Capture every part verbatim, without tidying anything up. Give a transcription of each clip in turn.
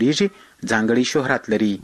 ریږي ځانګړی شهرت لري.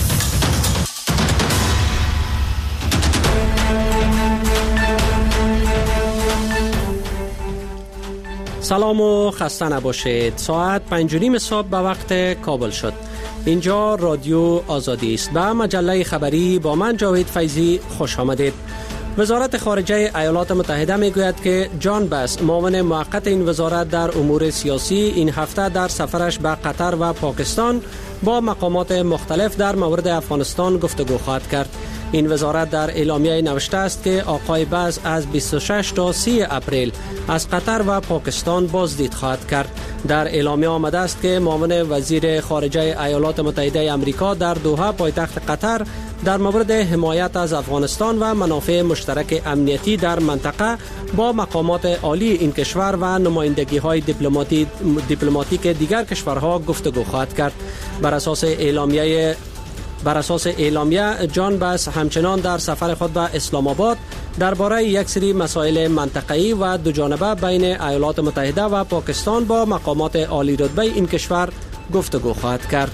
سلام و خسته نباشید. ساعت پنج و نیم صبح به وقت کابل شد. اینجا رادیو آزادی است. به مجله خبری با من جاوید فیضی خوش آمدید. وزارت خارجه ایالات متحده میگوید که جان بس معاون موقت این وزارت در امور سیاسی این هفته در سفرش به قطر و پاکستان با مقامات مختلف در مورد افغانستان گفتگو خواهد کرد. این وزارت در اعلامیه نوشته است که آقای بس از بیست و شش تا سی اپریل از قطر و پاکستان بازدید خواهد کرد. در اعلامیه آمده است که معاون وزیر خارجه ایالات متحده آمریکا در دوحه پایتخت قطر در مورد حمایت از افغانستان و منافع مشترک امنیتی در منطقه با مقامات عالی این کشور و نمایندگی‌های دیپلماتی دیپلماتیک دیگر کشورها گفتگو خواهد کرد. بر اساس اعلامیه بر اساس اعلامیه جان بس همچنان در سفر خود به اسلام آباد درباره یک سری مسائل منطقه‌ای و دو جانبه بین ایالات متحده و پاکستان با مقامات عالی رتبه این کشور گفتگو خواهد کرد.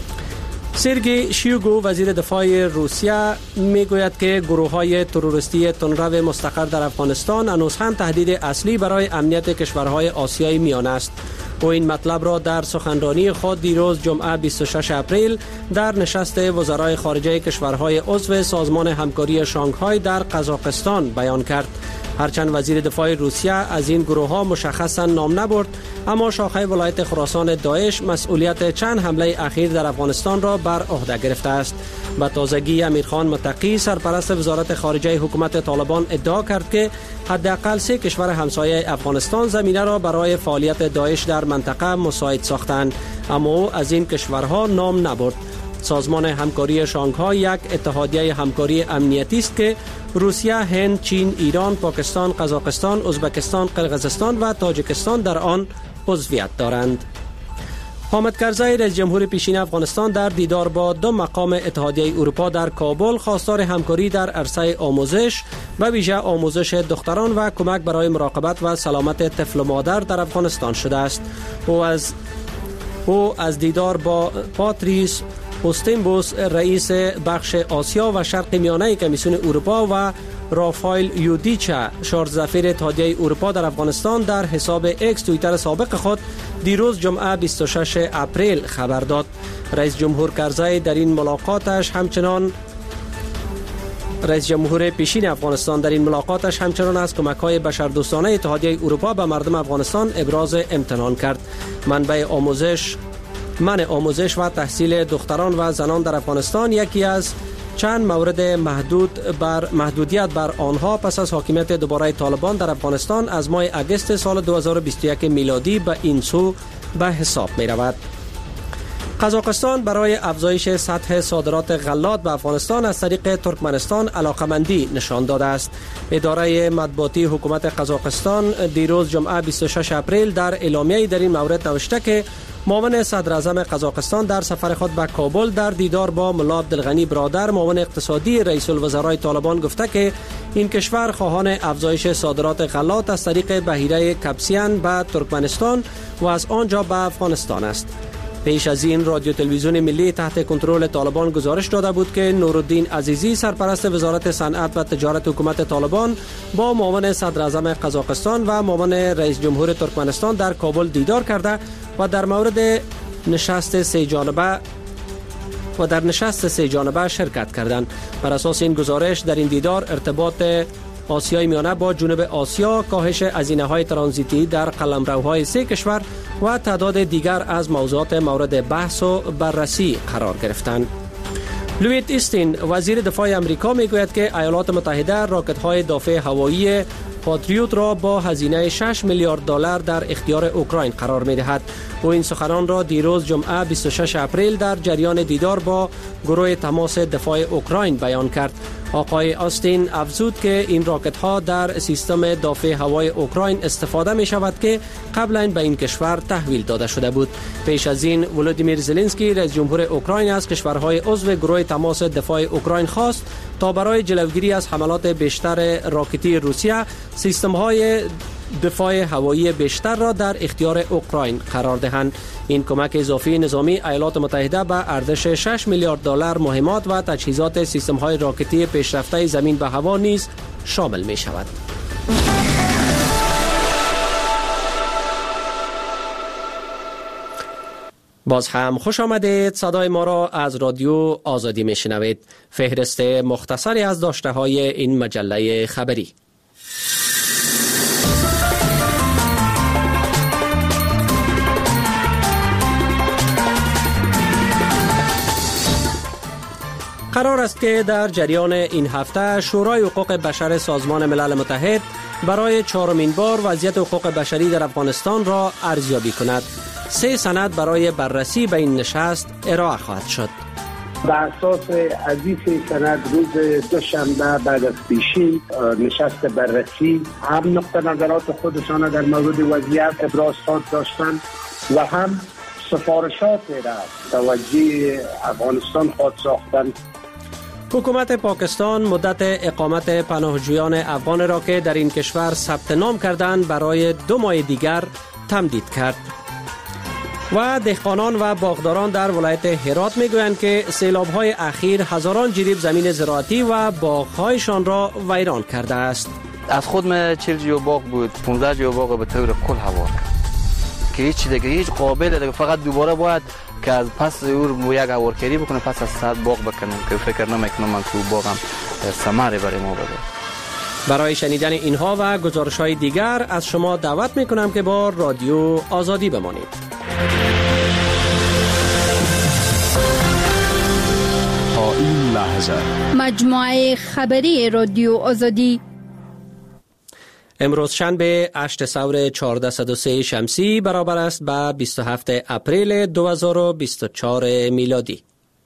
سرگئی شویگو وزیر دفاع روسیه میگوید که گروه‌های تروریستی تندرو مستقر در افغانستان هنوز هم تهدید اصلی برای امنیت کشورهای آسیای میانه است. او این مطلب را در سخنرانی خود دیروز جمعه بیست و شش اپریل در نشست وزرای خارجه کشورهای عضو سازمان همکاری شانگهای در قزاقستان بیان کرد. هرچند وزیر دفاع روسیه از این گروه ها مشخصا نام نبرد، اما شاخه ولایت خراسان داعش مسئولیت چند حمله اخیر در افغانستان را بر عهده گرفته است. به تازگی امیرخان متقی سرپرست وزارت خارجه حکومت طالبان ادعا کرد که حداقل سه کشور همسایه افغانستان زمینه را برای فعالیت داعش در منطقه مساعد ساختند، اما او از این کشورها نام نبرد. سازمان همکاری شانگهای یک اتحادیه همکاری امنیتی است که روسیه، هند، چین، ایران، پاکستان، قزاقستان، ازبکستان، قرقیزستان و تاجیکستان در آن عضویت دارند. حامد کرزی رئیس جمهور پیشین افغانستان در دیدار با دو مقام اتحادیه اروپا در کابل خواستار همکاری در عرصه آموزش و ویژه آموزش دختران و کمک برای مراقبت و سلامت طفل و مادر در افغانستان شده است. او از او از دیدار با پاتریس اوستینبوس رئیس بخش آسیا و شرق میانه کمیسیون اروپا و رافائل یودیچا شارژ-سفیر اتحادیه اروپا در افغانستان در حساب اکس توییتر سابق خود دیروز جمعه بیست و شش اپریل خبر داد. رئیس جمهور کرزی در این ملاقاتش همچنان رئیس جمهور پیشین افغانستان در این ملاقاتش همچنان از کمک‌های بشردوستانه اتحادیه اروپا به مردم افغانستان ابراز امتنان کرد. منبع آموزش من آموزش و تحصیل دختران و زنان در افغانستان یکی از چند مورد محدود بر محدودیت بر آنها پس از حاکمیت دوباره طالبان در افغانستان از ماه اگست سال دو هزار و بیست و یک میلادی به این سو به حساب می رود. قزاقستان برای افزایش سطح صادرات غلات به افغانستان از طریق ترکمنستان علاقمندی نشان داده است. اداره مطبوعاتی حکومت قزاقستان دیروز جمعه بیست و شش اپریل در اعلامیه‌ای در این مورد نوشته که معاون صدر اعظم قزاقستان در سفر خود به کابل در دیدار با ملا عبدالغنی برادر معاون اقتصادی رئیس الوزرای طالبان گفته که این کشور خواهان افزایش صادرات غلات از طریق بحیره کپسیان به ترکمنستان و از آنجا به افغانستان است. پیش از این رادیو تلویزیون ملی تحت کنترل طالبان گزارش داده بود که نورالدین عزیزی سرپرست وزارت صنعت و تجارت حکومت طالبان با معاون صدر اعظم قزاقستان و معاون رئیس جمهور ترکمنستان در کابل دیدار کرده و در مورد نشست سه جانبه و در نشست سه جانبه شرکت کردند. بر اساس این گزارش در این دیدار ارتباط آسیای میانه با جنوب آسیا، کاهش هزینه‌های ترانزیتی در قلمروهای سه کشور و تعداد دیگر از موضوعات مورد بحث و بررسی قرار گرفتند. لویت استین وزیر دفاع آمریکا میگوید که ایالات متحده راکت‌های دافع هوایی پاتریوت را با هزینه شش میلیارد دلار در اختیار اوکراین قرار می‌دهد. او این سخنان را دیروز جمعه بیست و شش اپریل در جریان دیدار با گروه تماس دفاع اوکراین بیان کرد. آقای آستین افزود که این راکت ها در سیستم دافع هوای اوکراین استفاده می شود که قبلا به این کشور تحویل داده شده بود. پیش از این ولودیمیر زلنسکی رئیس جمهور اوکراین از کشورهای عضو گروه تماس دفاع اوکراین خواست تا برای جلوگیری از حملات بیشتر راکتی روسیه سیستم های دفاع هوایی بیشتر را در اختیار اوکراین قرار دهند. این کمک اضافی نظامی ایالات متحده به ارزش شش میلیارد دلار مهمات و تجهیزات سیستم‌های راکتی پیشرفته زمین به هوا نیز شامل می شود. باز هم خوش آمدید. صدای ما را از رادیو آزادی می شنوید. فهرست مختصری از داشته های این مجله خبری. قرار است که در جریان این هفته شورای حقوق بشر سازمان ملل متحد برای چهارمین بار وضعیت حقوق بشری در افغانستان را ارزیابی کند. سه سند برای بررسی به این نشست ارائه خواهد شد. بر اساس از این سه سند روز دوشنبه بعد از پیشین نشست بررسی هم نقطه نظرات خودشان در مورد وضعیت ابراز خواهد داشتند و هم سفارشات را توجه افغانستان خواهد ساختند. حکومت پاکستان مدت اقامت پناهجویان افغان را که در این کشور ثبت نام کردند برای دو ماه دیگر تمدید کرد. و دهقانان و باغداران در ولایت هرات میگویند که سیلاب‌های اخیر هزاران جریب زمین زراعتی و باغ‌هایشان را ویران کرده است. از خود من چهل جو باغ بود، پانزده جو باغ به طور کل هوا که هیچ دیگه هیچ قابل دیگه، فقط دوباره باید که از پس او یک هوارکاری بکنه، پس از صد باغ بکنم که فکر نمیکنم من که باغم ثمره برای ما بده. برای شنیدن اینها و گزارش‌های دیگر از شما دعوت میکنم که با رادیو آزادی بمانید. تا این لحظه مجموعه خبری رادیو آزادی امروز شنبه هشت سور چهارصد و سه شمسی برابر است با بیست و هفتم اپریل دو هزار و بیست و چهار میلادی.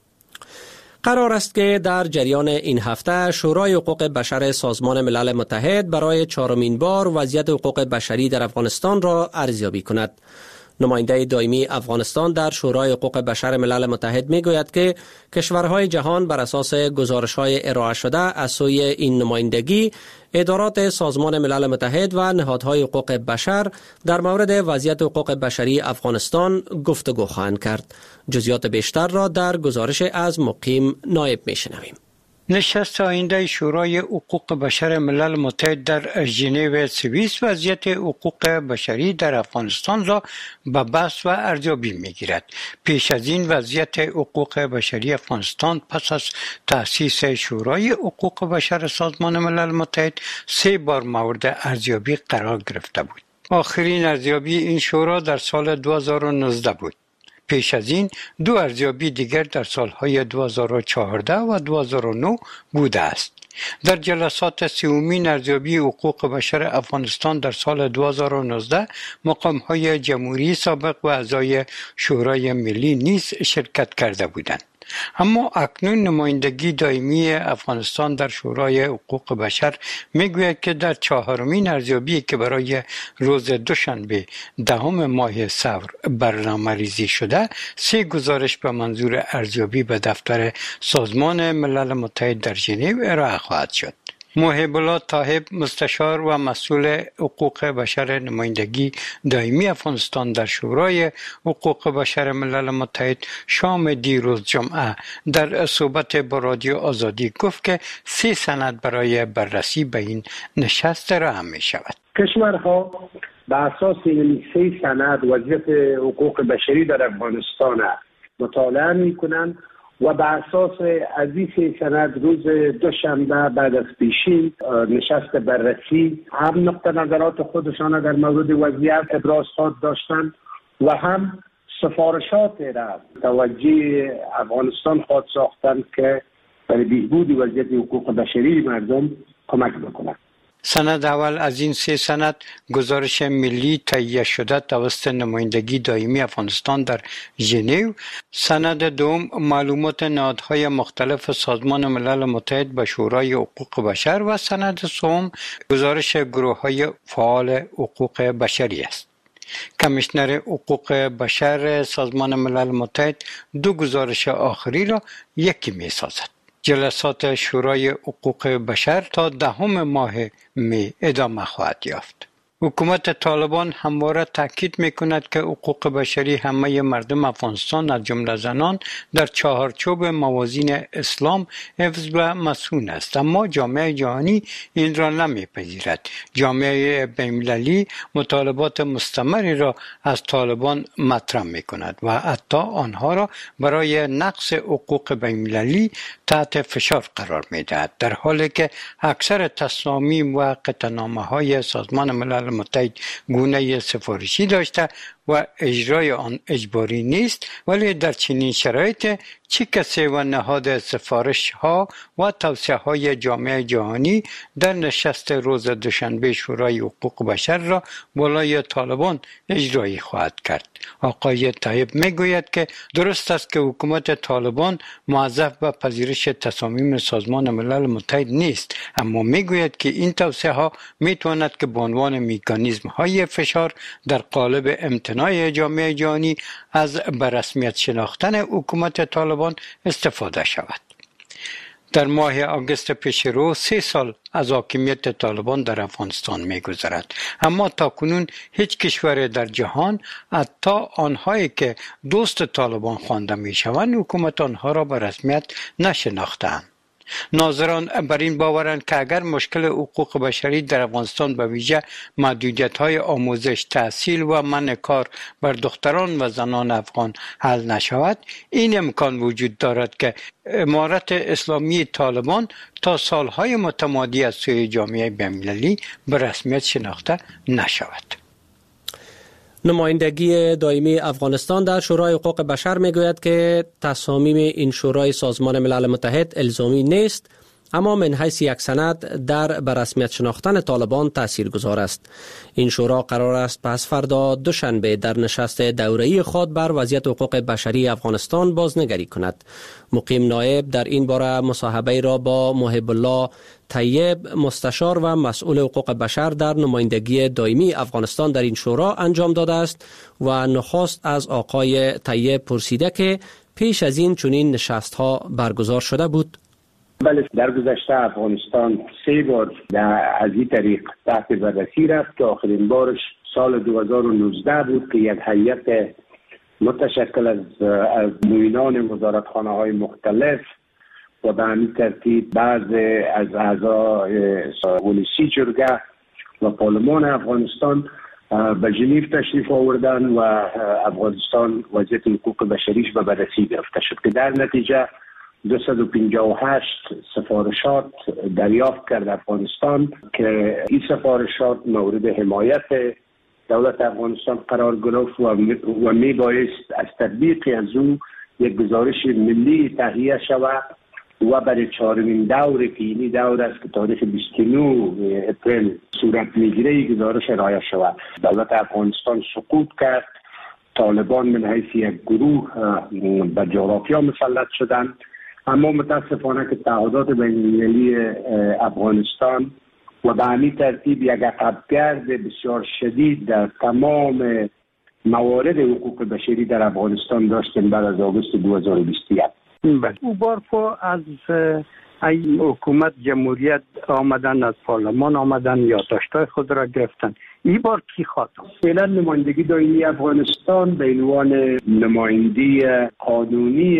قرار است که در جریان این هفته شورای حقوق بشر سازمان ملل متحد برای چهارمین بار وضعیت حقوق بشری در افغانستان را ارزیابی کند. نماینده دائمی افغانستان در شورای حقوق بشر ملل متحد می گوید که کشورهای جهان بر اساس گزارش‌های ارائه شده از سوی این نمایندگی ادارات سازمان ملل متحد و نهادهای حقوق بشر در مورد وضعیت حقوق بشری افغانستان گفتگو خواهند کرد. جزئیات بیشتر را در گزارش از مقیم نایب می شنویم. نشست آینده شورای حقوق بشر ملل متحد در ژنو سوئیس وضعیت حقوق بشری در افغانستان را به بحث و ارزیابی می‌گیرد. پیش از این وضعیت حقوق بشری افغانستان پس از تأسیس شورای حقوق بشر سازمان ملل متحد سه بار مورد ارزیابی قرار گرفته بود. آخرین ارزیابی این شورا در سال دو هزار و نوزده بود. پیش از این دو ارزیابی دیگر در سالهای دو هزار و چهارده و دو هزار و نه بوده است. در جلسات سومین ارزیابی حقوق بشر افغانستان در سال دو هزار و نوزده مقام‌های جمهوری سابق و اعضای شورای ملی نیز شرکت کرده بودند. اما اکنون نمایندگی دائمی افغانستان در شورای حقوق بشر میگوید که در چهارمین ارزیابی که برای روز دوشنبه دهم ماه ثور برنامه‌ریزی شده، سه گزارش به منظور ارزیابی به دفتر سازمان ملل متحد در ژنو ارائه خواهد شد. محب الله طاهب مستشار و مسئول حقوق بشر نمایندگی دائمی افغانستان در شورای حقوق بشر ملل متحد شام دیروز جمعه در صحبت با رادیو آزادی گفت که سه سند برای بررسی به این نشست ارائه می شود. کشورها به اساس این سه سند وضعیت حقوق بشری در افغانستان مطالعه می کنند و به اساس از این سه سند روز دوشنبه بعد از پیشین نشست بررسی هم نقطه نظرات خودشان در مورد وضعیت ابراز خواهد داشتند و هم سفارشات را توجه افغانستان خواهد ساختند که برای بهبود وضعیت حقوق بشری مردم کمک بکنند. سند اول از این سه سند گزارش ملی تهیه شده توسط نمایندگی دائمی افغانستان در ژنو، سند دوم معلومات نهادهای مختلف سازمان ملل متحد به شورای حقوق بشر و سند سوم گزارش گروه‌های فعال حقوق بشری است. کمیشنر حقوق بشر سازمان ملل متحد دو گزارش آخری را یکی می‌سازد. جلسات شورای حقوق بشر تا دهم ماه می ادامه خواهد یافت. حکومت طالبان همواره تاکید میکند که حقوق بشری همه مردم افغانستان از جمله زنان در چهارچوب موازین اسلام حفظ و مصون است، اما جامعه جهانی این را نمیپذیرد. جامعه بین‌المللی مطالبات مستمری را از طالبان مطرح میکند و حتی آنها را برای نقض حقوق بین‌المللی تحت فشار قرار میدهد، در حالی که اکثر تصامیم و قطعنامه‌های سازمان ملل متحد گونه سفارشی داشته و اجرای آن اجباری نیست. ولی در چنین شرایط چه کسی و نهاد سفارش ها و توصیه های جامعه جهانی در نشست روز دوشنبه شورای حقوق بشر را بالای طالبان اجرایی خواهد کرد؟ آقای طیب میگوید که درست است که حکومت طالبان موظف به پذیرش تصامیم سازمان ملل متحد نیست، اما میگوید که این توصیه ها میتواند که به عنوان مکانیزم های فشار در قالب امتناع جامعه جهانی از به رسمیت شناختن حکومت طالبان استفاده شود. در ماه آگوست پیش رو سه سال از حاکمیت طالبان در افغانستان می‌گذرد، اما تاکنون هیچ کشور در جهان، حتی آنهایی که دوست طالبان خوانده می‌شوند، حکومت آنها را به رسمیت نشناخته‌اند. ناظران بر این باورند که اگر مشکل حقوق بشری در افغانستان به ویژه محدودیت‌های آموزش، تحصیل و منع کار بر دختران و زنان افغان حل نشود، این امکان وجود دارد که امارت اسلامی طالبان تا سالهای متمادی از سوی جامعه بین‌المللی به رسمیت شناخته نشود. نمایندگی دائمی افغانستان در شورای حقوق بشر میگوید که تصامیم این شورای سازمان ملل متحد الزامی نیست، اما من حیث یک سند در به رسمیت شناختن طالبان تاثیرگذار است. این شورا قرار است پس فردا دوشنبه در نشست دوره‌ای خود بر وضعیت حقوق بشری افغانستان بازنگری کند. مقیم نایب در این باره مصاحبه را با محب الله طیب، مستشار و مسئول حقوق بشر در نمایندگی دائمی افغانستان در این شورا انجام داده است و نخست از آقای طیب پرسیده که پیش از این چنین نشست‌ها برگزار شده بود. بله، در گذشته افغانستان سه بار از این طریق تحت بررسی رفت که آخرین بارش سال دو هزار و نوزده بود که یک هیئت متشکل از از معینان وزارتخانه های مختلف و به همین ترتیب بعض از اعضای ولسی جرگه و پارلمان افغانستان به ژنو تشریف آوردن و افغانستان وضعیت حقوق بشریش به بررسی گرفته شد که در نتیجه دویست و پنجاه و هشت سفارشات دریافت کرد افغانستان که این سفارشات مورد حمایت دولت افغانستان قرار گرفت و می بایست از تطبیق از او یک گزارش ملی تهیه شود و برای چهارمین دور که اینی دور است که تاریخ بیست و نه اپریل صورت میگیره گزارش ارائه شود. دولت افغانستان سقوط کرد، طالبان من حیث یک گروه به جغرافیا مسلط شدند، اما متاسفانه که تعهدات بین‌المللی افغانستان و به همین ترتیب یک عقبگرد بسیار شدید در تمام موارد حقوق بشری در افغانستان داشتیم بعد از آگوست دو هزار و بیست و یک. او بار از این حکومت جمهوریت آمدن، از پارلمان آمدن یا داشتای خود را گرفتن. این بار کی خواهد؟ فعلا نمایندگی دائمی افغانستان به عنوان نمایندگی قانونی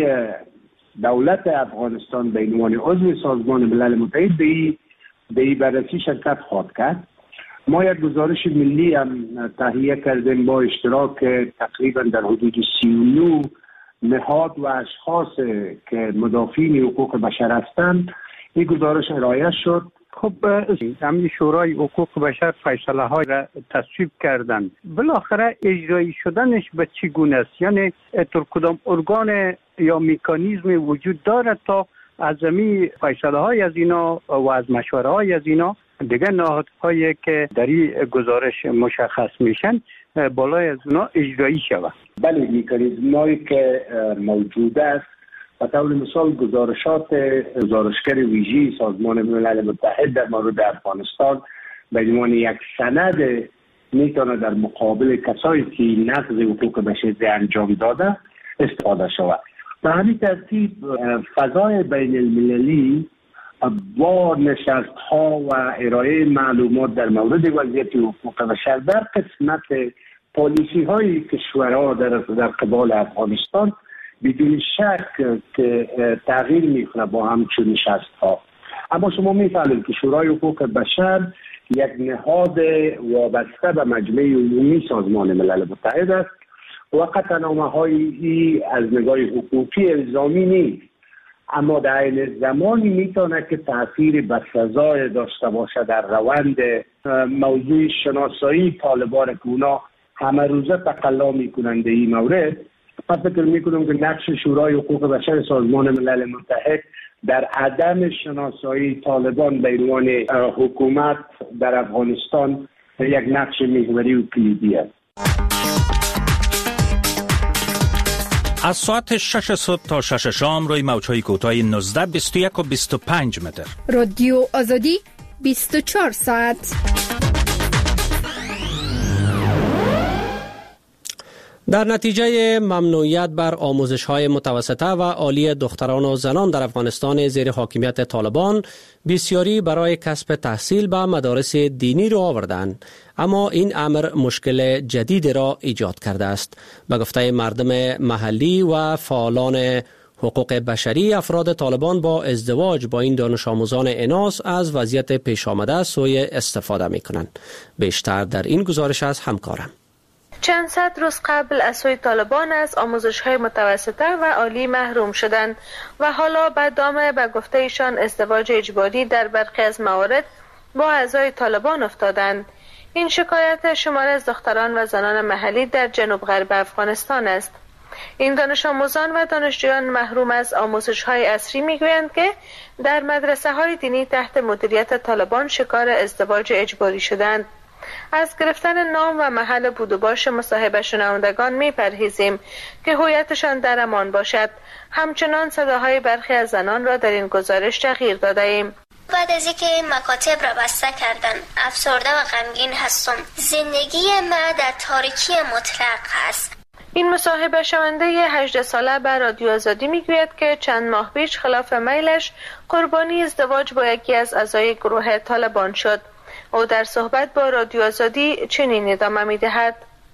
دولت افغانستان به عنوان عضو سازمان ملل متحد به این بررسی شرکت خواهد کرد. ما یک گزارش ملی هم تهیه کردیم با اشتراک تقریبا در حدود سی و نه نهاد و اشخاص که مدافعین حقوق بشر هستند. این گزارش ارائه شد. خب همین شورای حقوق بشر فیصله های را تصویب کردن، بالاخره اجرایی شدنش به چگونه است؟ یعنی در کدام ارگان یا مکانیزم وجود دارد تا از همین فیصله های از اینا و از مشوره های از اینا دیگه نهادهایی که در این گزارش مشخص میشن بالای از اونا اجرایی شود؟ بله، مکانیزمایی که موجود است و طور مثال گزارشات گزارشگر ویژه سازمان ملل متحد در مورد افغانستان به عنوان یک سند میتونه در مقابل کسایی که نقض حقوق بشری انجام داده استفاده شود. به همین ترتیب فضای بین المللی با نشست ها و ارائه معلومات در مورد وضعیت حقوق بشر در قسمت پالیسی های کشورها در در قبال افغانستان بدون شک که تغییر میکنه با همچون نشست ها. اما شما میفهمید که شورای حقوق بشر یک نهاد وابسته به مجمع عمومی سازمان ملل متحد است و قطعنامه های از نگاه حقوقی الزامی نیست، اما در این زمانی میتونه که تاثیر بسزای داشته باشه در روند موضوع شناسایی طالبان که اونا همه روزه تقلا میکنند در این مورد. پس فکر میکنم که نقش شورای حقوق بشر سازمان ملل متحد در عدم شناسایی طالبان به عنوان حکومت در افغانستان یک نقش محوری و کلیدی است. از ساعت شش صبح تا شش شام روی موج‌های کوتاه نوزده، بیست و یک و بیست و پنج متر. رادیو آزادی بیست و چهار ساعت. در نتیجه ممنوعیت بر آموزش‌های متوسطه و عالی دختران و زنان در افغانستان زیر حاکمیت طالبان، بسیاری برای کسب تحصیل به مدارس دینی را آوردند، اما این امر مشکل جدید را ایجاد کرده است. به گفته مردم محلی و فعالان حقوق بشری، افراد طالبان با ازدواج با این دانش آموزان اناث از وضعیت پیش آمده سوء استفاده می کنند. بیشتر در این گزارش از همکارم. چند صد روز قبل از سوی طالبان از آموزش‌های متوسطه و عالی محروم شدند و حالا به دام به گفته ایشان ازدواج اجباری در برخی از موارد با اعضای طالبان افتادند. این شکایت شمار از دختران و زنان محلی در جنوب غرب افغانستان است. این دانش آموزان و دانشجویان محروم از آموزش‌های عصری می‌گویند که در مدرسه‌های دینی تحت مدیریت طالبان شکار ازدواج اجباری شدند. از گرفتن نام و محل بود و باش مصاحبه شنوندگان می پرهیزیم که هویتشان در امان باشد. همچنان صداهای برخی از زنان را در این گزارش تغییر داده ایم. بعد از اینکه مکاتب را بسته کردن، افسرده و غمگین هستم. زندگی ما در تاریکی مطلق است. این مصاحبه شونده هجده ساله به رادیو آزادی میگوید که چند ماه پیش خلاف میلش قربانی ازدواج با یکی از اعضای گروه طالبان شد. او در صحبت با رادیو آزادی چنین ادامه می‌دهد: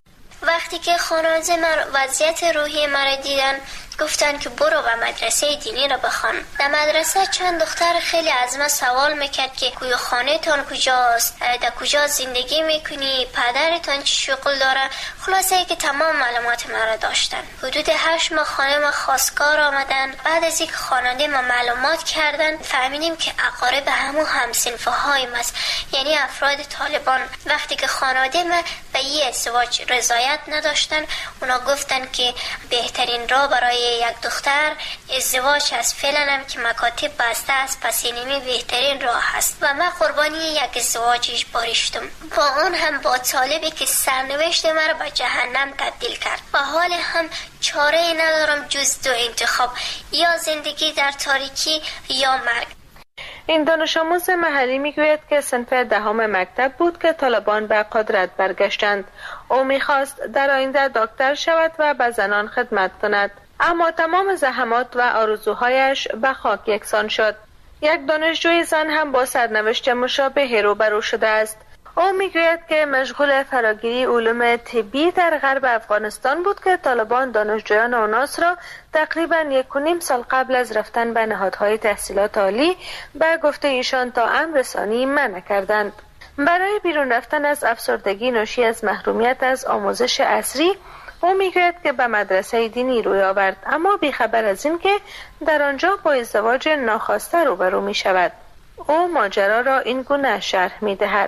وقتی که خانواده من وضعیت روحی مرا دیدن، گفتن که برو به مدرسه دینی را بخوان. در مدرسه چند دختر خیلی از من سوال میکرد که کوی خانه تان کجاست، در کجا زندگی میکنی، پدرتان چی شغل داره. خلاصه که تمام معلومات مرا داشتن. حدود هشت ماه خانه ما خواستگار آمدن. بعد از اینکه خانواده ما معلومات کردن، فهمیدیم که اقارب همون همسنفه های ماست، یعنی افراد طالبان. وقتی که خانواده ما به این ازدواج رضایت نداشتن، اونا گفتن که بهترین راه برای یک دختر ازدواج است. فعلا هم که مکاتب بسته است، پس اینمی بهترین راه است و من قربانی یک ازدواج اجباری شدم. با اون هم با طالبی که سرنوشت مرا به جهنم تبدیل کرد و حال هم چاره ای ندارم جز دو انتخاب، یا زندگی در تاریکی یا مرگ. این دانش آموز محلی میگوید که صنف دهم مکتب بود که طالبان به قدرت برگشتند. او میخواست در آینده دکتر شود و به زنان خدمت کند، اما تمام زحمات و آرزوهایش به خاک یکسان شد. یک دانشجوی زن هم با سرنوشت مشابه روبرو شده است. او میگوید که مشغول فراگیری علوم طبی در غرب افغانستان بود که طالبان دانشجویان آناس را تقریبا یک و نیم سال قبل از رفتن به نهادهای تحصیلات عالی به گفته ایشان تا امر رسانی منع کردند. برای بیرون رفتن از افسردگی ناشی از محرومیت از آموزش عصری، او میگوید که به مدرسه دینی روی آورد، اما بیخبر از این که در آنجا با ازدواج ناخواسته روبرو می شود. او ماجرا را این گونه شرح می دهد: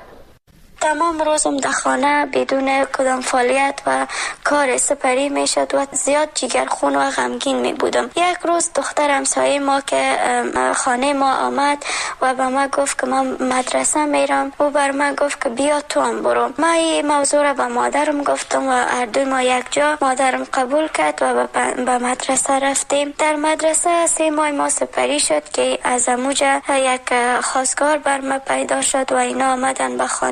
تمام روزم در خانه بدون کدام فعالیت و کار سپری می شد و زیاد جگرخون و غمگین می بودم. یک روز دختر همسایه ما که خانه ما آمد و به ما گفت که من مدرسه میرم. او بر من گفت که بیا تو هم برو. ما این موضوع را به مادرم گفتم و هر دوی ما یک جا. مادرم قبول کرد و به مدرسه رفتیم. در مدرسه سه ماه ما سپری شد که از اموجه یک خواستگار بر ما پیدا شد و اینا آمدن به خانه ما.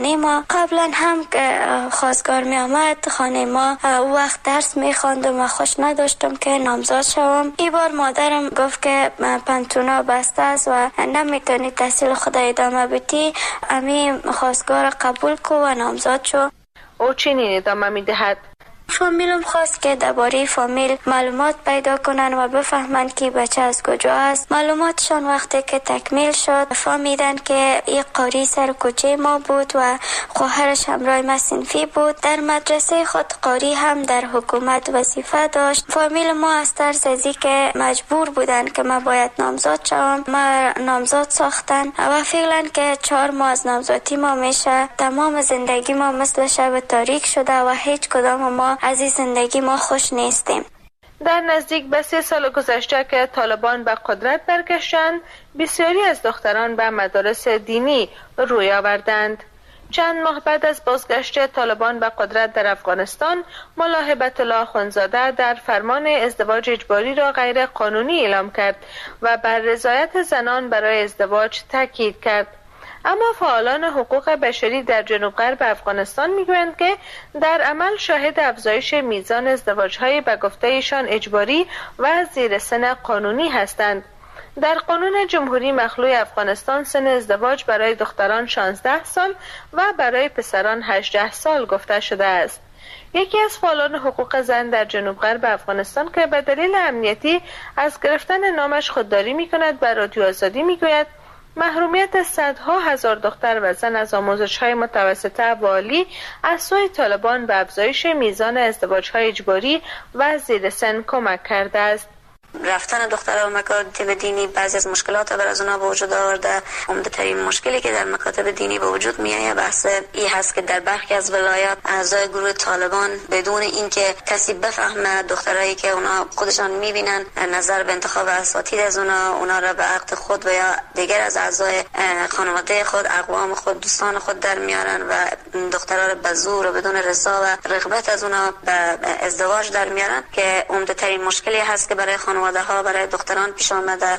قبلا هم که خواستگار می آمد خانه ما وقت درس می خواندم و خوش نداشتم که نامزاد شوم. این بار مادرم گفت که پنتونا بسته است و نمیتونی تحصیل خود ادامه بدی، امی خواستگار قبول کو و نامزاد شو. او چنین ادامه می دهد: فامیلم خواست که درباره فامیل معلومات پیدا کنن و بفهمن که بچه از کجا است. معلوماتشان وقتی که تکمیل شد فهمیدن که این قاری سر کوچه ما بود و خواهرش همراه ما صنفی بود. در مدرسه خود قاری هم در حکومت وظیفه داشت. فامیل ما از ترس از که مجبور بودن که ما باید نامزاد شوم ما نامزاد ساختن و فعلا که چهار ماه از نامزادی ما میشه. تمام زندگی ما مثل شب تاریک شده و هیچ کدام ما از این زندگی ما خوش نیستیم. در نزدیک به سه سال گذشته که طالبان به قدرت برگشتند، بسیاری از دختران به مدارس دینی روی آوردند. چند ماه بعد از بازگشت طالبان به قدرت در افغانستان، ملا هبت الله اخوندزاده در فرمان ازدواج اجباری را غیر قانونی اعلام کرد و بر رضایت زنان برای ازدواج تاکید کرد. اما فعالان حقوق بشری در جنوب غرب افغانستان میگویند که در عمل شاهد افزایش میزان ازدواج‌های به گفته ایشان اجباری و زیر سن قانونی هستند. در قانون جمهوری مخلوع افغانستان سن ازدواج برای دختران شانزده سال و برای پسران هجده سال گفته شده است. یکی از فعالان حقوق زن در جنوب غرب افغانستان که به دلیل امنیتی از گرفتن نامش خودداری می‌کند بر رادیو آزادی میگوید محرومیت صدها هزار دختر و زن از آموزش‌های متوسطه و عالی از سوی طالبان به افزایش میزان ازدواج‌های اجباری و زیر سن کمک کرده است. رفتن دخترها به مکاتب دینی بعضی از مشکلات بر از اونها به وجود آورده. عمده ترین مشکلی که در مکاتب دینی به وجود میآید بحث این هست که در برخی از ولایات اعضای گروه طالبان بدون اینکه کسی بفهمه دخترایی که اونا خودشان میبینن نظر به انتخاب اساتید از اونا اونا را به عقد خود و یا دیگر از اعضای خانواده خود، اقوام خود، دوستان خود در میارن و دخترها را به زور و بدون رضا و رغبت از اونا به ازدواج در میارن که عمده ترین مشکلی هست که برای خانواده ها برای دختران پیش آمده.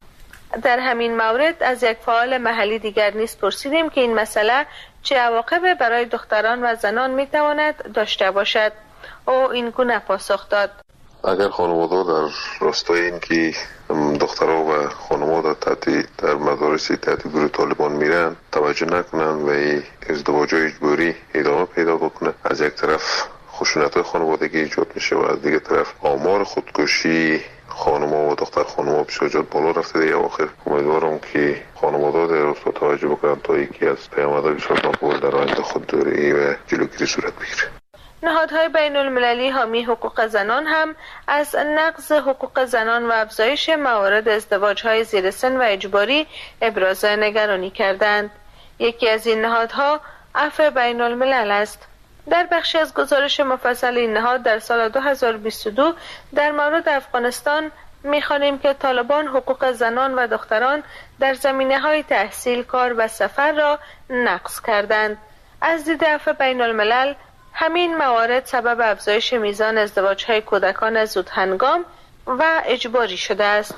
در همین مورد از یک فعال محلی دیگر نیز پرسیدیم که این مسئله چه عواقب برای دختران و زنان میتواند داشته باشد. او این گونه پاسخ داد: اگر خانواده در راستای این که دخترها و خانواده تحت در مدارس تحت گروه طالبان میرن توجه نکنن و ازدواج اجباری ادامه پیدا بکنه، از یک طرف خشونت خانوادگی ایجاد میشه و از دیگه طرف آمار خودکشی خانم‌ها و دختر خانم‌ها بسیار زیاد بالا رفته. دیگه آخر امیدوارم که خانواده در راستا توجه بکنن تا یکی از پیامدهای بسیار مقبول در آینده خودداری و جلوگیری صورت بگیره. نهادهای بین المللی حامی حقوق زنان هم از نقض حقوق زنان و افزایش موارد ازدواج‌های زیر سن و اجباری ابراز نگرانی کردند. یکی از این نهادها عفو بین الملل است. در بخشی از گزارش مفصل این نهاد در سال دو هزار و بیست و دو در مورد افغانستان می‌خوانیم که طالبان حقوق زنان و دختران در زمینه‌های تحصیل، کار و سفر را نقض کردند. از دید عفو بین الملل همین موارد سبب افزایش میزان ازدواج‌های کودکان زودهنگام و اجباری شده است.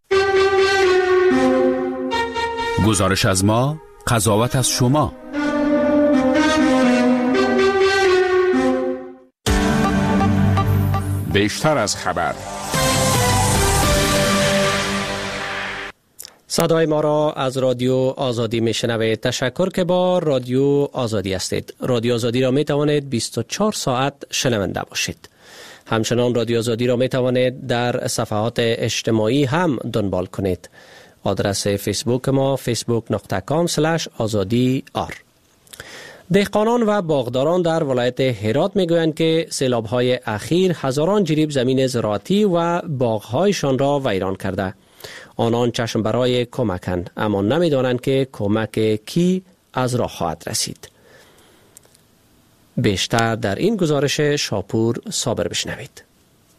گزارش از ما، قضاوت از شما. بیشتر از خبر. صدای ما را از رادیو آزادی میشنوید. تشکر که با رادیو آزادی هستید. رادیو آزادی را می توانید بیست و چهار ساعت شنونده باشید. همچنان رادیو آزادی را می توانید در صفحات اجتماعی هم دنبال کنید. آدرس فیسبوک ما فیسبوک دات کام اسلش آزادی آر. دهقانان و باغداران در ولایت هرات میگویند که سیلاب‌های اخیر هزاران جریب زمین زراعتی و باغ‌هایشان را ویران کرده. آنان چشم برای کمکند، اما نمی‌دانند که کمک کی از راه خواهد رسید. بیشتر در این گزارش شاپور صابر بشنوید.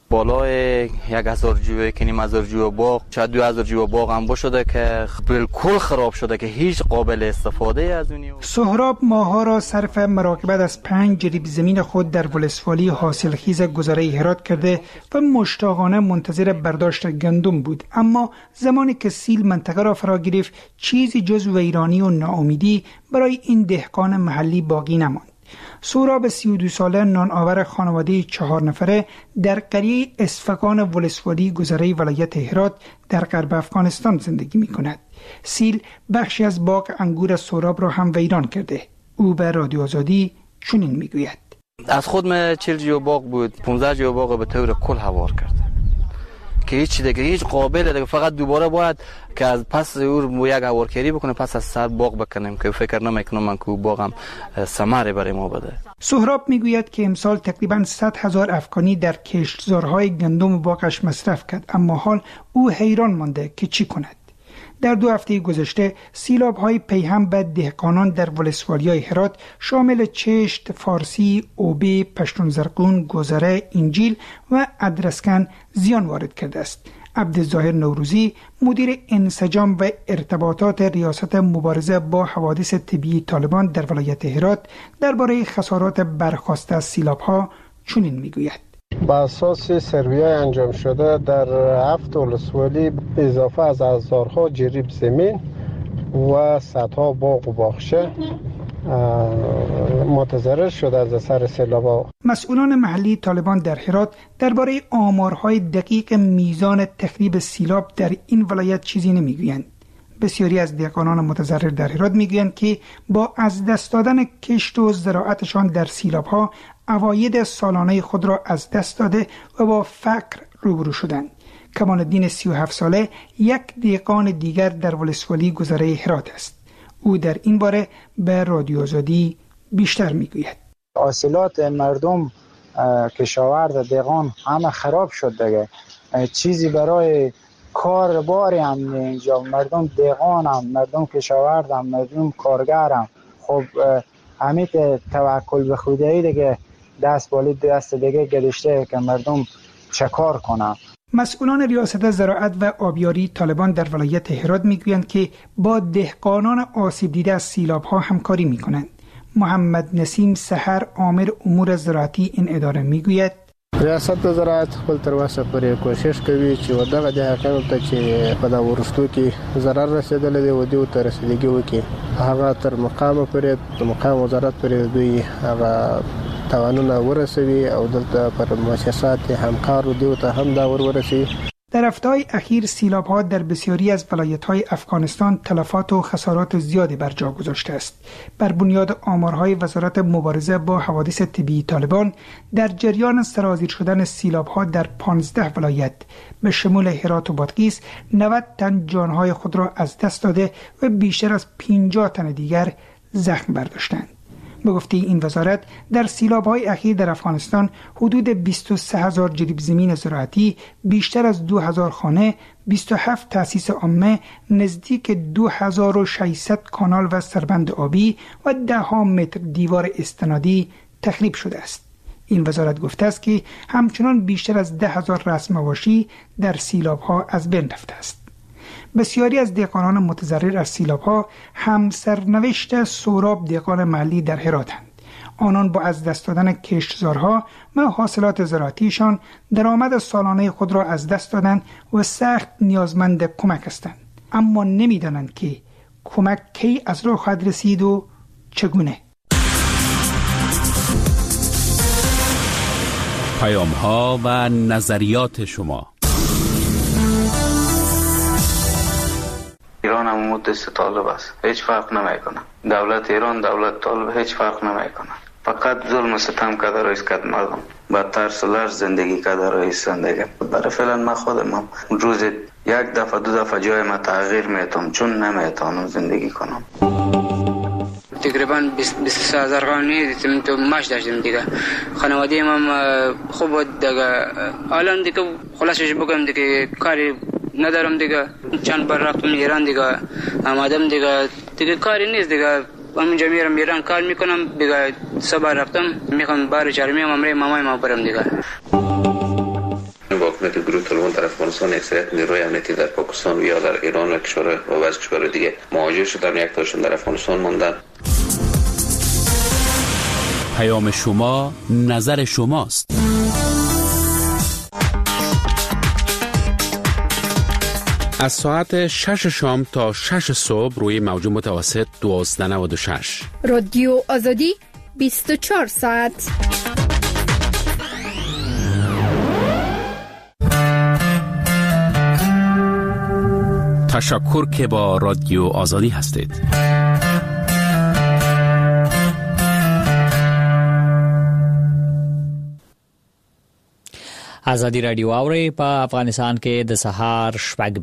بالای یک هزار جو یک نیم هزار جو باغ شاید دو هزار جو باغ هم بشده که بالکل خراب شده که هیچ قابل استفاده از اونی. سهراب ماها را صرف مراقبت از پنج جریب زمین خود در ولسوالی حاصلخیز گذره هرات کرده و مشتاقانه منتظر برداشت گندم بود، اما زمانی که سیل منطقه را فرا گرفت چیزی جز ویرانی و ناامیدی برای این دهقان محلی باقی نماند. سهراب سی و دو ساله نانآور خانواده چهار نفره در قریه اسفگان ولسوالی گذره ولایت هرات در غرب افغانستان زندگی می کند. سیل بخشی از باغ انگور سهراب را هم ویران کرده. او به رادیو آزادی چنین می گوید: از خود من چهل جو باغ بود، پانزده جو باغ به طور کل هوار کرد که هیچ دیگه هیچ قابل دیگه، فقط دوباره باید که از پس او یک هوارکاری بکنه، پس از صد باغ بکنیم که فکر نمیکنم من که باغم ثمره برای ما بده. سهراب میگوید که امسال تقریبا صد هزار افغانی در کشتزارهای گندم باغش مصرف کرد، اما حال او حیران مانده که چی کند. در دو هفته گذشته سیلاب‌های پیهم به دهقانان در ولسوالی‌های هرات شامل چشت، فارسی، اوبه، پشتون زرقون، گذره، انجیل و ادرسکن زیان وارد کرده است. عبدالظاهر نوروزی مدیر انسجام و ارتباطات ریاست مبارزه با حوادث طبیعی طالبان در ولایت هرات درباره خسارات برخاسته از سیلاب‌ها چنین میگوید: با اساس سروی انجام شده در هفت ولسوالی به اضافه از هزارها جریب زمین و صدها باغ و باغچه متضرر شده از اثر سیلاب‌ها. مسئولان محلی طالبان در هرات درباره آمارهای دقیق میزان تخریب سیلاب در این ولایت چیزی نمیگویند. بسیاری از دهقانان متضرر در هرات میگویند که با از دست دادن کشت و زراعتشان در سیلاب‌ها عواید سالانه خود را از دست داده و با فقر روبرو شدند. کمال الدین سی و هفت ساله یک دهقان دیگر در ولسوالی گذره هرات است. او در این باره به رادیو آزادی بیشتر میگوید: حاصلات مردم کشاورز دهقان همه خراب شد دیگه. چیزی برای کار باری هم اینجا، مردم دهقان هم، مردم کشاورز هم، مردم کارگر هم. خب همین توکل به خدایی دیگه دست بالی دست دیگه گذاشته که مردم چه کار کنن. مسئولان ریاست زراعت و آبیاری طالبان در ولایت هرات میگویند که با دهقانان آسیب دیده از سیلاب‌ها همکاری میکنند. محمد نسیم سحر عامر امور زراعتی این اداره میگوید: ریاست زراعت خپل تر اوسه پورې کوشش کوي چې ودغه دهقانو ته چې په دا ورستو کې ضرر رسیدلی دی و دوی ته رسیدګي وکړي، هغه تر مقام پورې د مقام وزارت پورې دوی هغه توانونه ورسوي او دلته پر مؤسسات همکار دوی ته هم دا ور ورسي. در هفته‌های اخیر سیلاب‌ها در بسیاری از ولایت‌های افغانستان تلفات و خسارات زیادی بر جا گذاشته است. بر بنیاد آمارهای وزارت مبارزه با حوادث طبیعی طالبان، در جریان سرازیر شدن سیلاب‌ها در پانزده ولایت به شمول هرات و بادغیس نود تن جانهای خود را از دست داده و بیشتر از پنجاه تن دیگر زخم برداشتند. به گفته این وزارت در سیلاب‌های اخیر در افغانستان حدود بیست و سه هزار جریب زمین زراعتی، بیشتر از دو هزار خانه، بیست و هفت تأسیس عامه، نزدیک دو هزار و ششصد کانال و سربند آبی و ده ها متر دیوار استنادی تخریب شده است. این وزارت گفته است که همچنان بیشتر از ده هزار رأس مواشی در سیلاب‌ها از بین رفته است. بسیاری از دهقانان متضرر از سیلاب‌ها هم سرنوشت سهراب دهقان محلی در هراتند. آنان با از دست دادن کشتزارها و حاصلات زراعتیشان درآمد سالانه خود را از دست دادند و سخت نیازمند کمک هستند، اما نمی‌دانند که کمک کی از راه خواهد رسید و چگونه. پیام‌ها و نظریات شما. ایران هم مدت طالب است، هیچ فرق نمیکنه. دولت ایران دولت طالب هیچ فرق نمیکنه. فقط ظلم و ستم کرده رئیس کد مردم با ترس و لرز زندگی کرده رئیس زندگی. برای فعلا من خودم هم روز یک دفعه دو دفعه جای ما تغییر میتونم چون نمیتونم زندگی کنم. تقریبا بیست و سه هزار قانونی دیدم تو ماش داشتم دیگه. خانواده من خوب بود دیگه. الان دیگه خلاصش بگم دیگه کاری ندارم دیگه. چند بار رفتم ایران دیگه. آمدم دیگه دیگه کاری نیست دیگه. همونجا میرم ایران کار میکنم دیگه. سه بار رفتم میخوام بار چهارمی امری مامای ما برم دیگه. حکومت گروه طالبان در افغانستان اکثریت نیروی امنیتی در پاکستان و یا در ایران و کشور و بعضی کشور دیگه مهاجر شدن، یک تاشون در افغانستان ماندن. پیام شما، نظر شماست. از ساعت شش شام تا شش صبح روی موج متوسط دوازده نود و شش. رادیو آزادی بیست و چهار ساعت. تشکر که با رادیو آزادی هستید. آزادی رادیو اوري په افغانستان کې د سهار شپږ